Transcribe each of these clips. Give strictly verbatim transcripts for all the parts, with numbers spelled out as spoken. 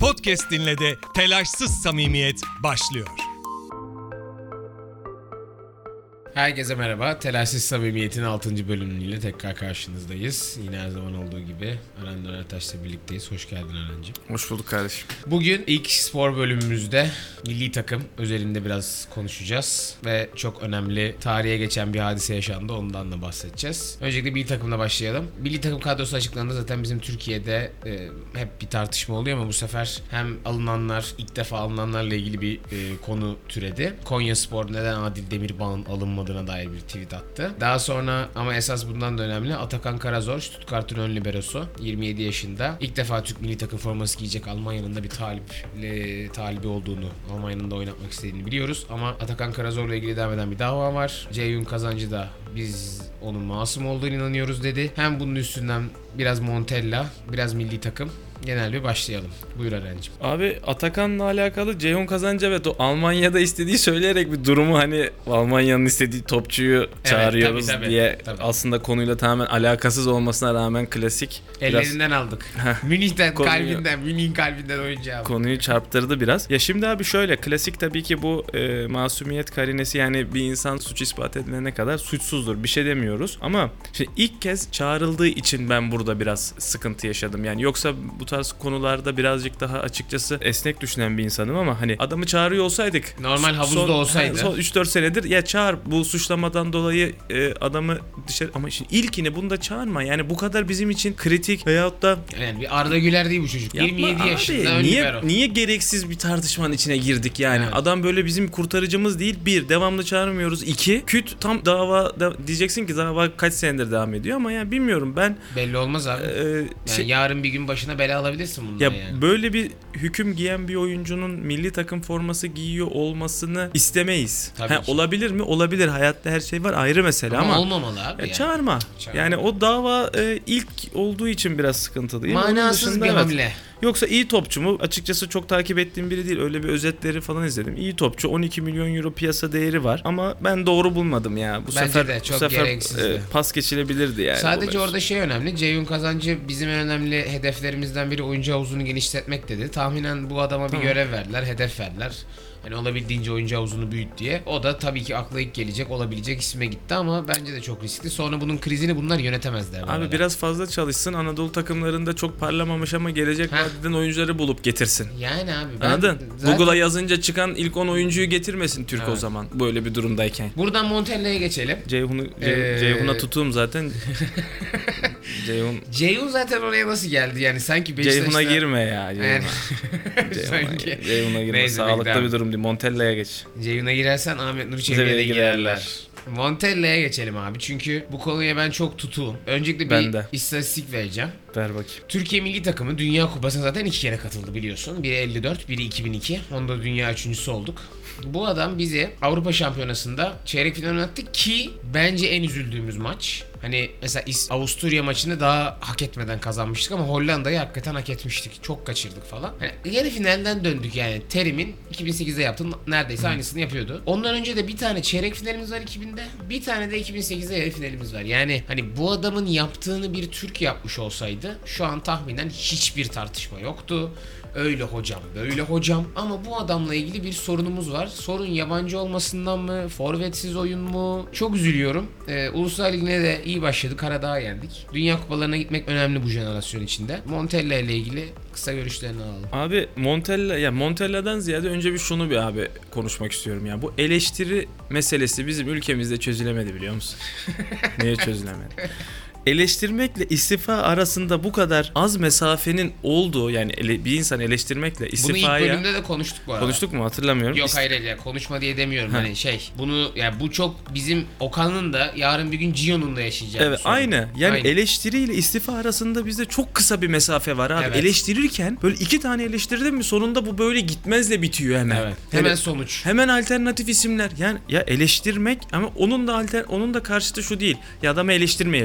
Podcast Dinle de telaşsız samimiyet başlıyor. Herkese merhaba. Telaşsız Samimiyet'in altıncı bölümüyle tekrar karşınızdayız. Yine her zaman olduğu gibi Aran Dönertaş'la birlikteyiz. Hoş geldin Arancığım. Hoş bulduk kardeşim. Bugün ilk spor bölümümüzde milli takım özelinde biraz konuşacağız. Ve çok önemli, tarihe geçen bir hadise yaşandı. Ondan da bahsedeceğiz. Öncelikle milli takımla başlayalım. Milli takım kadrosu açıklandı. Zaten bizim Türkiye'de e, hep bir tartışma oluyor ama bu sefer hem alınanlar, ilk defa alınanlarla ilgili bir e, konu türedi. Konyaspor neden Adil Demirbağ'ın alınmadığına dair bir tweet attı. Daha sonra ama esas bundan da önemli, Atakan Karazor, Stuttgart'ın ön liberosu, yirmi yedi yaşında. İlk defa Türk milli takım forması giyecek, Almanya'nın da bir taliple, talibi olduğunu, Almanya'nın da oynatmak istediğini biliyoruz. Ama Atakan Karazor'la ilgili devam eden bir dava var. Ceyhun Kazancı da biz onun masum olduğunu inanıyoruz dedi. Hem bunun üstünden biraz Montella, biraz milli takım. Genel bir başlayalım. Buyur Eren'cim. Abi Atakan'la alakalı Ceyhun Kazancı, evet, o Almanya'da istediği söyleyerek bir durumu, hani Almanya'nın istediği topçuyu çağırıyoruz tabii, tabii, diye tabii. Aslında konuyla tamamen alakasız olmasına rağmen klasik. Ellerinden aldık. Münih'ten, Konuyu- kalbinden, Münih'in kalbinden oyuncu aldık. Konuyu çarptırdı biraz. Ya şimdi abi şöyle, klasik tabii ki bu e, masumiyet karinesi, yani bir insan suç ispat edilene kadar suçsuzdur. Bir şey demiyoruz ama şimdi ilk kez çağrıldığı için ben burada biraz sıkıntı yaşadım. Yani yoksa bu tarz konularda birazcık daha açıkçası esnek düşünen bir insanım ama hani adamı çağırıyor olsaydık, Normal havuzda son, olsaydı. Son üç dört senedir ya çağır, bu suçlamadan dolayı e, adamı dışarı, ama şimdi ilkini bunda çağırma. Yani bu kadar bizim için kritik veyahut da Yani bir Arda Güler değil bu çocuk. yapma yirmi yedi abi. yaşında ön Niye, libero. niye gereksiz bir tartışmanın içine girdik yani? Evet. Adam böyle bizim kurtarıcımız değil. Bir, devamlı çağırmıyoruz. İki, küt tam dava da, diyeceksin ki dava kaç senedir devam ediyor ama yani bilmiyorum ben. Belli olmaz abi. e, Yani şey- yarın bir gün başına bela alabilirsin bundan Ya yani. böyle bir hüküm giyen bir oyuncunun milli takım forması giyiyor olmasını istemeyiz. Tabii Ha, ki. olabilir mi? Olabilir. Hayatta her şey var, ayrı mesele Ama, ama, olmamalı abi ya yani. çağırma. Çağırma. Yani o dava e, ilk olduğu için biraz sıkıntılı. Onun Manasız dışında bir evet. hamle. Yoksa iyi topçu mu? Açıkçası çok takip ettiğim biri değil. Öyle bir özetleri falan izledim. İyi topçu. on iki milyon euro piyasa değeri var. Ama ben doğru bulmadım ya. Bu Bence sefer de çok bu sefer gereksizdi. e, pas geçilebilirdi yani. Sadece bu orada şey önemli. Ceyhun Kazancı bizim en önemli hedeflerimizden biri oyuncu havuzunu genişletmek dedi. Tahminen bu adama bir Tamam. görev verdiler, hedef verdiler. Hani olabildiğince oyuncu havuzunu büyüt diye. O da tabii ki akla ilk gelecek, olabilecek isme gitti ama bence de çok riskli. Sonra bunun krizini bunlar yönetemezler. bu Abi arada. biraz fazla çalışsın. Anadolu takımlarında çok parlamamış ama gelecek Heh. vadeden oyuncuları bulup getirsin. Yani abi ben Anladın? zaten- Google'a yazınca çıkan ilk on oyuncuyu getirmesin Türk o Evet. zaman. Böyle bir durumdayken. Buradan Montella'ya geçelim. Ceyhun'u Ce- Ee, Ceyhun'a tutuğum zaten. Ceyhun Ceyhun zaten oraya nasıl geldi yani sanki Beşiktaş'ta... Ceyhun'a girme ya. Yani- Ceyhun'a. Ceyhun'a, Sanki. Ceyhun'a girme. Neyse, Sağlıklı bekle abi. bir durum değil. Montella'ya geç. Ceyhun'a girersen Ahmet Nur Çebi'ye de Çebi'ye girerler. girerler. Montella'ya geçelim abi çünkü bu konuya ben çok tutuğum. Öncelikle bir Ben de. istatistik vereceğim. Ver bakayım. Türkiye milli takımı Dünya Kupası'na zaten iki kere katıldı biliyorsun. Biri elli dört, biri iki bin iki. Onda dünya üçüncüsü olduk. Bu adam bizi Avrupa Şampiyonası'nda çeyrek final oynattı ki bence en üzüldüğümüz maç. Hani mesela İs- Avusturya maçını daha hak etmeden kazanmıştık ama Hollanda'yı hakikaten hak etmiştik. Çok kaçırdık falan. Hani yarı finalden döndük yani. Terim'in iki bin sekizde yaptığı neredeyse aynısını yapıyordu. Ondan önce de bir tane çeyrek finalimiz var iki binde. Bir tane de iki bin sekizde yarı finalimiz var. Yani hani bu adamın yaptığını bir Türk yapmış olsaydı şu an tahminen hiçbir tartışma yoktu. Öyle hocam, böyle hocam. Ama bu adamla ilgili bir sorunumuz var. Sorun yabancı olmasından mı, forvetsiz oyun mu? Çok üzülüyorum. Ee, Uluslar Ligi'ne de iyi başladık. Karadağ'ı yendik. Dünya kupalarına gitmek önemli bu jenerasyon içinde. Montella ile ilgili kısa görüşlerini alalım. Abi Montella, ya Montella'dan ziyade önce bir şunu bir abi konuşmak istiyorum ya. Bu eleştiri meselesi bizim ülkemizde çözülemedi, biliyor musun? Niye çözülemedi? Eleştirmekle istifa arasında bu kadar az mesafenin olduğu, yani ele, bir insan eleştirmekle Bunu ilk istifaya bölümde de konuştuk bu arada. konuştuk mu hatırlamıyorum. Yok İst- hayır hayır, konuşma diye demiyorum Ha. hani şey. Bunu yani bu çok bizim Okan'ın da yarın bir gün Gio'nun da yaşayacağı Evet bir sorun. aynı. Yani Aynı. eleştiriyle istifa arasında bizde çok kısa bir mesafe var abi. Evet. Eleştirirken böyle iki tane eleştirdin mi sonunda bu böyle gitmezle bitiyor hemen. Evet. Yani Hemen sonuç. Hemen alternatif isimler. Yani ya eleştirmek ama onun da alter onun da karşıtı şu değil. Ya adamı eleştirmeyelim. Yani hat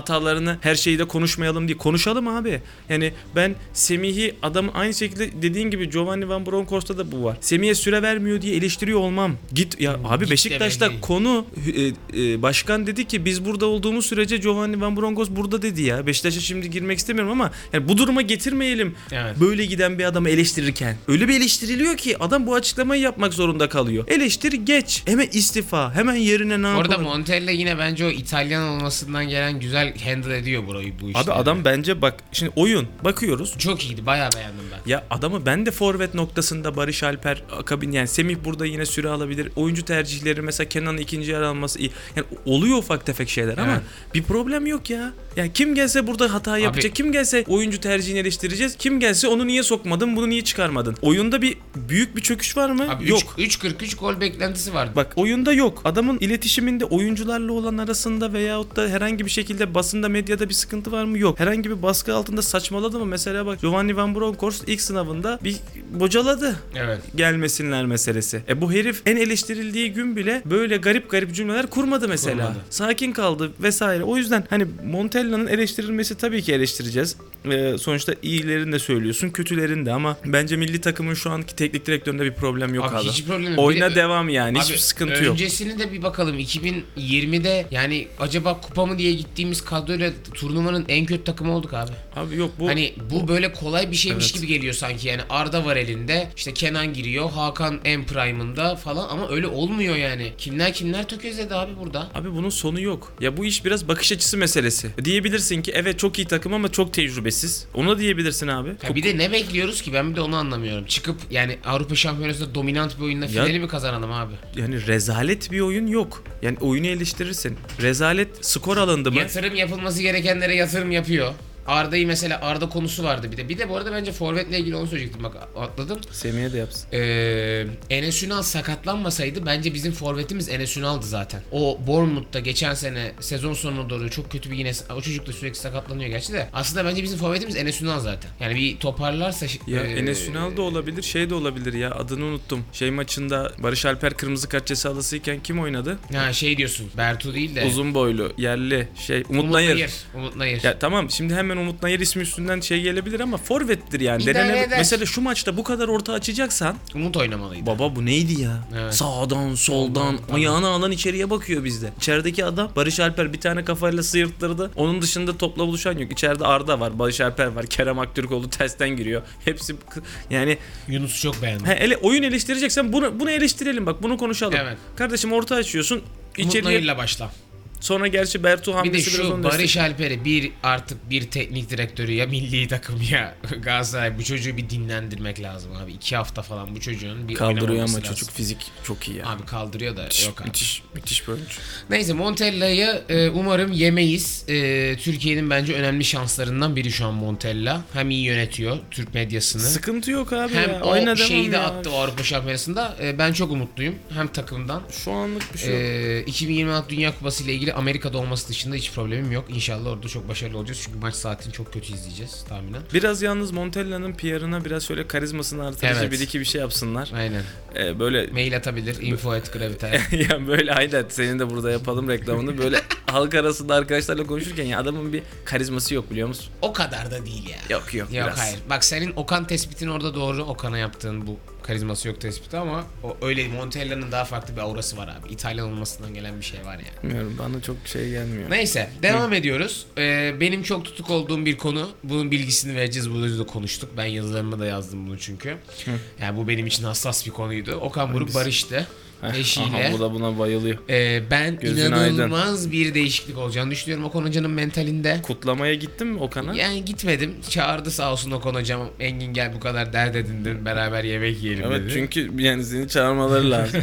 hatalarını, her şeyi de konuşmayalım diye. Konuşalım abi. Yani ben Semih'i adam aynı şekilde dediğin gibi Giovanni Van Bronckhorst'ta da bu var. Semih'e süre vermiyor diye eleştiriyor olmam. Git ya abi Git Beşiktaş'ta demek konu e, e, başkan dedi ki biz burada olduğumuz sürece Giovanni Van Bronckhorst burada dedi ya. Beşiktaş'a şimdi girmek istemiyorum ama yani bu duruma getirmeyelim. Evet. Böyle giden bir adamı eleştirirken. Öyle bir eleştiriliyor ki adam bu açıklamayı yapmak zorunda kalıyor. Eleştir geç. Hemen istifa. Hemen yerine ne Orada yapalım? Montella yine bence o İtalyan olmasından gelen güzel handle ediyor burayı bu işleri. Abi adam bence bak şimdi oyun bakıyoruz. çok iyiydi. Bayağı beğendim ben. Ya adamı ben de forvet noktasında Barış Alper akabin yani Semih burada yine süre alabilir. Oyuncu tercihleri mesela Kenan'ın ikinci yer alması iyi. Yani oluyor ufak tefek şeyler ama Evet. bir problem yok ya. Yani kim gelse burada hata yapacak. Abi- Kim gelse oyuncu tercihini eleştireceğiz. Kim gelse onu niye sokmadın, bunu niye çıkarmadın? Oyunda bir büyük bir çöküş var mı? Abi yok. üç kırk üç gol beklentisi vardı. Bak oyunda yok. Adamın iletişiminde oyuncularla olan arasında veyahut da herhangi bir şekilde basında medyada bir sıkıntı var mı? Yok. Herhangi bir baskı altında saçmaladı mı? Mesela bak Giovanni Van Bronckhorst ilk sınavında bir bocaladı. Evet. Gelmesinler meselesi. E bu herif en eleştirildiği gün bile böyle garip garip cümleler kurmadı mesela. Kurmadı. Sakin kaldı vesaire. O yüzden hani Montella'nın eleştirilmesi tabii ki eleştireceğiz. Ee, sonuçta iyilerini de söylüyorsun, kötülerini de ama bence milli takımın şu anki teknik direktöründe bir problem yok Abi abi. hiç problem yok. Oyuna Bir de- devam yani. Abi, Hiçbir sıkıntı yok. öncesini de bir bakalım. iki bin yirmide yani acaba kupa mı diye gittiğimiz kadroyla turnuvanın en kötü takımı olduk abi. Abi yok bu Hani bu böyle kolay bir şeymiş Evet. gibi geliyor sanki yani Arda var elinde işte Kenan giriyor Hakan en prime'ında falan ama öyle olmuyor yani. Kimler kimler tökezledi abi burada. Abi bunun sonu yok. Ya bu iş biraz bakış açısı meselesi. Diyebilirsin ki evet çok iyi takım ama çok tecrübesiz. Ona diyebilirsin abi. Ya bir de ne bekliyoruz ki ben bir de onu anlamıyorum. Çıkıp yani Avrupa Şampiyonası'nda dominant bir oyunla finali mi kazanalım abi? Yani rezalet bir oyun yok. Yani oyunu eleştirirsin. Rezalet skor alındı mı? Yatırım yapılması gerekenlere yatırım yapıyor. Arda'yı mesela Arda konusu vardı bir de. Bir de bu arada bence forvetle ilgili onu söyleyecektim bak atladım. Semih'e de yapsın. Ee, Enes Ünal sakatlanmasaydı bence bizim forvetimiz Enes Ünal'dı zaten. O Bournemouth'ta geçen sene sezon sonuna doğru çok kötü bir yine o çocuk da sürekli sakatlanıyor gerçi de. Aslında bence bizim forvetimiz Enes Ünal zaten. Yani bir toparlarsa Ya e, Enes Ünal da olabilir, şey de olabilir ya. Adını unuttum. Şey maçında Barış Alper kırmızı kart cezalısıyken kim oynadı? Ha şey diyorsun. Bertu değil de. Uzun boylu, yerli, şey Umut, Umut Nayır. Nayır. Umut Nayır. Ya tamam şimdi hemen Umut Nayır ismi üstünden şey gelebilir ama forvettir yani. İdare Denene- eder. mesela şu maçta bu kadar orta açacaksan Umut oynamalıydı. baba bu neydi ya? Evet. Sağdan soldan Soldan, ayağını alan içeriye bakıyor bizde. İçerideki adam Barış Alper bir tane kafayla sıyırttırdı. Onun dışında topla buluşan yok. İçeride Arda var, Barış Alper var, Kerem Aktürkoğlu tersten giriyor. Hepsi yani Yunus'u çok beğendim. he, ele, oyun eleştireceksen bunu bunu eleştirelim bak bunu konuşalım. Evet. Kardeşim orta açıyorsun. Umut İçeriye Nayır'la başla. sonra gerçi Bertu Bir de hamlesi biraz şu onu Barış destek- Alper'i bir artık bir teknik direktörü ya milli takım ya Galatasaray bu çocuğu bir dinlendirmek lazım abi. İki hafta falan bu çocuğun bir kaldırıyor oynamaması ama lazım. çocuk fizik çok iyi ya. Abi kaldırıyor da müthiş, yok abi. müthiş, müthiş bir oyuncu. Neyse Montella'yı e, umarım yemeyiz. E, Türkiye'nin bence önemli şanslarından biri şu an Montella. Hem iyi yönetiyor Türk medyasını. Sıkıntı yok abi Hem ya. o Oyna şeyi devam de ya. attı o Avrupa Şampiyonası'nda. E, ben çok umutluyum. Hem takımdan. Şu anlık bir şey yok. E, iki bin yirmi altı Dünya Kupası ile ilgili Amerika'da olması dışında hiç problemim yok. İnşallah orada çok başarılı olacağız. Çünkü maç saatini çok kötü izleyeceğiz tahminen. Biraz yalnız Montella'nın P R'ına biraz şöyle karizmasını artırıcı Evet. bir iki bir şey yapsınlar. Aynen. Ee, böyle Mail atabilir. info at graviter. ya böyle aynen senin de burada yapalım reklamını. Böyle halk arasında arkadaşlarla konuşurken ya adamın bir karizması yok biliyor musun? O kadar da değil ya. Yok yok, Yok biraz. hayır. Bak senin Okan tespitin orada doğru. Okan'a yaptığın bu karizması yok tespiti ama o öyle Montella'nın daha farklı bir aurası var abi. İtalyan olmasından gelen bir şey var yani. Bilmiyorum bana çok şey gelmiyor. Neyse devam ediyoruz. Ee, benim çok tutuk olduğum bir konu. Bunun bilgisini vereceğiz. Burada da konuştuk. Ben yazılarıma da yazdım bunu çünkü. Yani bu benim için hassas bir konuydu. Okan Buruk Hangisi? barıştı. Heh, Eşiyle. aha, bu da buna bayılıyor. Ee, ben Gözün inanılmaz bir değişiklik olacağını düşünüyorum Okan Hoca'nın mentalinde. Kutlamaya gittin mi Okan'a? Yani gitmedim. Çağırdı sağ olsun Okan Hocam. Engin gel bu kadar dert edindin. Beraber yemek yiyelim Evet dedi. çünkü yani seni çağırmaları lazım.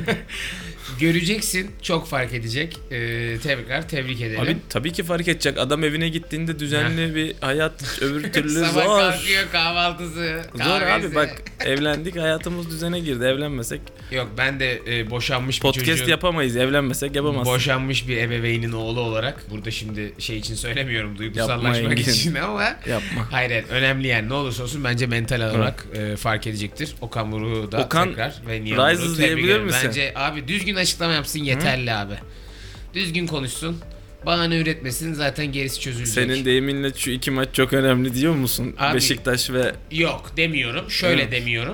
Göreceksin. Çok fark edecek. Ee, tekrar tebrik edelim. Abi tabii ki fark edecek. Adam evine gittiğinde düzenli bir hayat öbür türlü Sabah zor. kalkıyor kahvaltısı. Zor kahvesi. abi bak evlendik hayatımız düzene girdi. Evlenmesek Yok ben de e, boşanmış bir podcast çocuğun... yapamayız. Evlenmesek yapamazsın. Boşanmış bir ebeveynin oğlu olarak burada şimdi şey için söylemiyorum duygusallaşmak Yapma Engin. için ama Yapma. hayır hayır, önemli yani ne olursa olsun bence mental olarak e, fark edecektir. Okan Buruk'u da Okan tekrar ve Nihan Rises Buruk'u tebrik diyebilir ederim. misin? Bence abi düzgün açıklama yapsın yeterli abi. Düzgün konuşsun. bahane üretmesin, zaten gerisi çözülecek. Senin deyiminle şu iki maç çok önemli diyor musun? Abi, Beşiktaş ve Yok demiyorum. Şöyle Evet. demiyorum.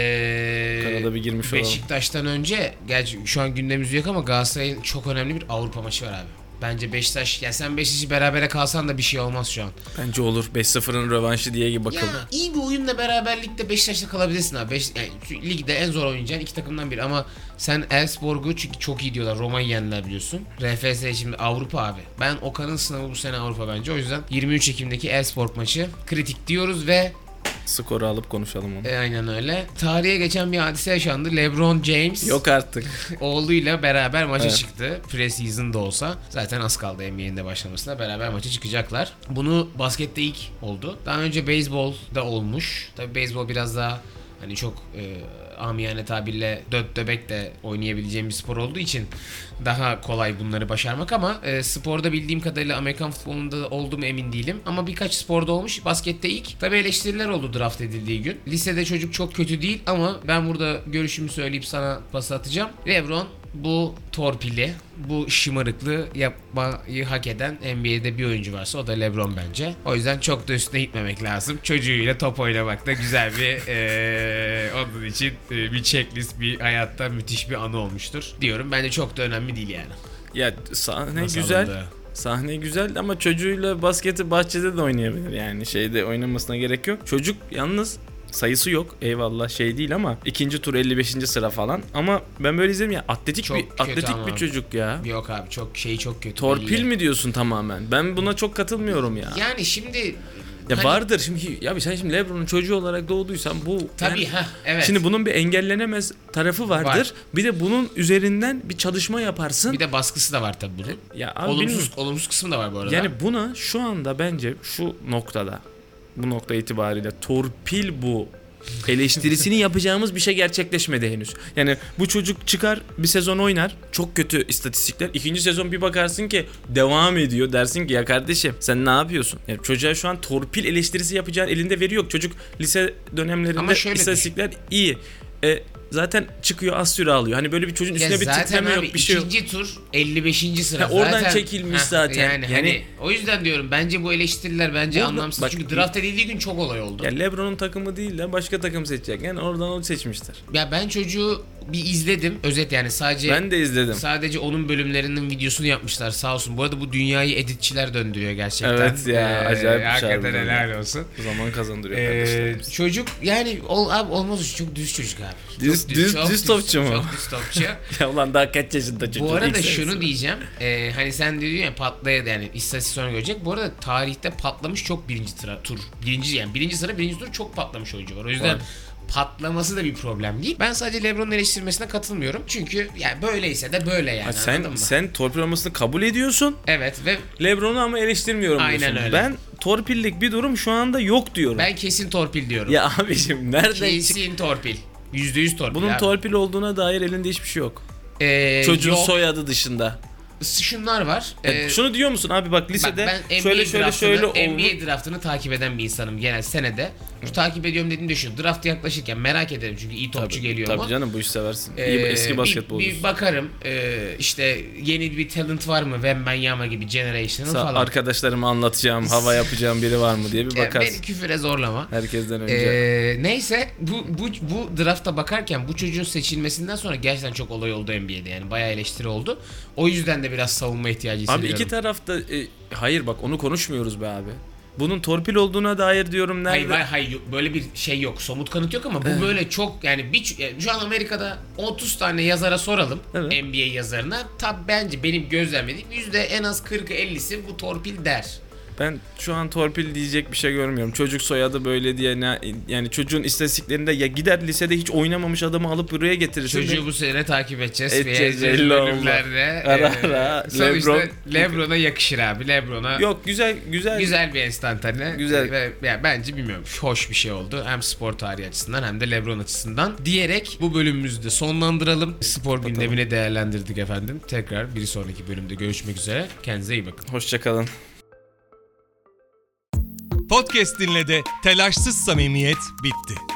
Ee, Kanada bir girmiş olalım. Beşiktaş'tan önce, gerçi şu an gündemimiz yok ama Galatasaray'ın çok önemli bir Avrupa maçı var abi. Bence Beşiktaş, ya sen Beşiktaş'ı berabere kalsan da bir şey olmaz şu an. bence olur. beş sıfırın rövanşı diye Ya bakıldı. iyi bir oyunla beraberlikte Beşiktaş'ta kalabilirsin abi. Beş, yani şu ligde en zor oynayacağın iki takımdan biri ama sen Elfsborg'u, çünkü çok iyi diyorlar. Roma'yı yendiler biliyorsun. R F S şimdi Avrupa abi. Ben Okan'ın sınavı bu sene Avrupa bence. O yüzden yirmi üç Ekim'deki Elfsborg maçı kritik diyoruz ve Skoru alıp konuşalım onu. e, aynen öyle. Tarihe geçen bir hadise yaşandı. LeBron James Yok artık. oğluyla beraber maça Evet. çıktı. Pre-season da olsa. Zaten az kaldı N B A'nin de başlamasına. Beraber maça çıkacaklar. Bunu baskette ilk oldu. Daha önce beyzbolda olmuş. Tabii beyzbol biraz daha hani çok e, amiyane tabirle dört döbek de oynayabileceğim bir spor olduğu için daha kolay bunları başarmak ama e, sporda bildiğim kadarıyla Amerikan futbolunda da oldu mu emin değilim. Ama birkaç sporda olmuş. Baskette ilk. Tabii eleştiriler oldu draft edildiği gün. Lisede çocuk çok kötü değil ama ben burada görüşümü söyleyip sana pas atacağım. LeBron bu torpili, bu şımarıklığı yapmayı hak eden N B A'de bir oyuncu varsa o da LeBron bence. O yüzden çok da üstüne gitmemek lazım. Çocuğuyla top oynamak da güzel bir eee onun için e, bir checklist, bir hayatta müthiş bir anı olmuştur diyorum. Bence çok da önemli değil yani. Ya sahne Nasıl güzel. alındı? Sahne güzel ama çocuğuyla basketi bahçede de oynayabilir, yani şeyde oynamasına gerek yok. Çocuk yalnız sayısı yok, eyvallah şey değil ama ikinci tur elli beşinci sıra falan, ama ben böyle izledim ya, atletik Çok bir kötü atletik ama. bir çocuk ya. Yok abi, çok şeyi çok kötü. Torpil belli. mi diyorsun tamamen? Ben buna çok katılmıyorum ya. Yani şimdi Ya hani- vardır şimdi, ya sen şimdi LeBron'un çocuğu olarak doğduysan bu Tabii yani- ha evet. Şimdi bunun bir engellenemez tarafı vardır. Var. Bir de bunun üzerinden bir çalışma yaparsın. bir de baskısı da var tabii bunun. Ya abi Olumsuz bilmiyorum. olumsuz kısmı da var bu arada. Yani buna şu anda bence şu noktada, bu nokta itibariyle torpil bu eleştirisini yapacağımız bir şey gerçekleşmedi henüz. Yani bu çocuk çıkar bir sezon oynar, çok kötü istatistikler. İkinci sezon bir bakarsın ki devam ediyor, dersin ki ya kardeşim sen ne yapıyorsun? Yani çocuğa şu an torpil eleştirisi yapacağın elinde veri yok. Çocuk lise dönemlerinde Ama şöyle istatistikler iyi. E, zaten çıkıyor, az süre alıyor. Hani böyle bir çocuğun üstüne Ya bir zaten titreme abi, yok, bir şey yok. ikinci tur elli beşinci sıra Ha, oradan zaten. çekilmiş Heh, zaten. Yani, Yani- hani o yüzden diyorum bence bu eleştiriler bence Burada- anlamsız. bak- Çünkü draft edildiği gün çok olay oldu. Ya Ya, LeBron'un takımı değil de başka takım seçecek. Yani oradan onu seçmişler. ben çocuğu bir izledim. Özet yani sadece Ben de izledim. sadece onun bölümlerinin videosunu yapmışlar sağ olsun. Bu arada bu dünyayı editçiler döndürüyor gerçekten. Evet ya, acayip bir şey Hakikaten harbiden helal olsun. Zaman kazandırıyor Ee, kardeşlerimiz. çocuk yani ol, abi olmaz, çok düz çocuk abi. Düz- Çok düz- çok düz topçu mu? Çok düz topçu. Ya ulan daha kaç yaşında çocuk? Bu arada İlk şunu senesi. diyeceğim. Ee, hani sen diyorsun ya patlaya, yani istatistik sonra görecek. Bu arada tarihte patlamış çok birinci sıra tur. Birinci yani birinci sıra birinci tur çok patlamış oyuncu var. O yüzden Var. patlaması da bir problem değil. Ben sadece LeBron'un eleştirmesine katılmıyorum. Çünkü yani böyleyse de böyle yani. Ha, anladın sen mı? sen torpil olmasını kabul ediyorsun. Evet ve LeBron'u ama eleştirmiyorum Aynen diyorsun. öyle. Ben torpillik bir durum şu anda yok diyorum. ben kesin torpil diyorum. Ya abiciğim nereden çık? kesin torpil. yüzde yüz torpil Bunun abi. torpil olduğuna dair elinde hiçbir şey yok. Ee, Çocuğun yok. soyadı dışında. Şunlar var. Ya Ee, şunu diyor musun abi, bak lisede Bak ben şöyle N B A şöyle draftını, şöyle oldu. N B A draftını takip eden bir insanım genel senede. Şu takip ediyorum dediğim de şu. Draft yaklaşırken merak ederim çünkü iyi topçu geliyor Tabii mu? canım, bu işi seversin. Ee, İyi, eski bir, basketbolcusun. bir bakarım ee, işte yeni bir talent var mı? Wembanyama gibi generation'ın Sa- falan. Arkadaşlarıma anlatacağım, hava yapacağım biri var mı diye bir Yani bakarsın. beni küfüre zorlama. Herkesten önce. Ee, neyse bu, bu bu drafta bakarken bu çocuğun seçilmesinden sonra gerçekten çok olay oldu N B A'de, yani bayağı eleştiri oldu. O yüzden de biraz savunma ihtiyacı hissediyorum. Abi iki tarafta e, hayır bak onu konuşmuyoruz be abi. Bunun torpil olduğuna dair diyorum, nerede? Hayır, hayır hayır yok. Böyle bir şey yok, somut kanıt yok ama bu böyle çok yani bir yani şu an Amerika'da otuz tane yazara soralım, Evet. N B A yazarına, tabi bence benim gözlemlediğim yüzde en az kırkı ellisi bu torpil der. Ben şu an torpil diyecek bir şey görmüyorum. Çocuk soyadı böyle diye ne, yani çocuğun istatistiklerinde ya gider lisede hiç oynamamış adamı alıp buraya getirirsin. Çocuğu bu sene takip edeceğiz. Edeceğiz, Ve belli oldu. bölümlerde, Ara e, ara, sonuçta LeBron- LeBron'a yakışır abi. LeBron'a Yok güzel güzel. güzel bir enstantane. Güzel. Ve ya bence bilmiyorum, hoş bir şey oldu. Hem spor tarihi açısından hem de LeBron açısından. Diyerek bu bölümümüzü de sonlandıralım. Spor gündemini değerlendirdik efendim. Tekrar bir sonraki bölümde görüşmek üzere. Kendinize iyi bakın. Hoşçakalın. Podcast dinle de telaşsız samimiyet bitti.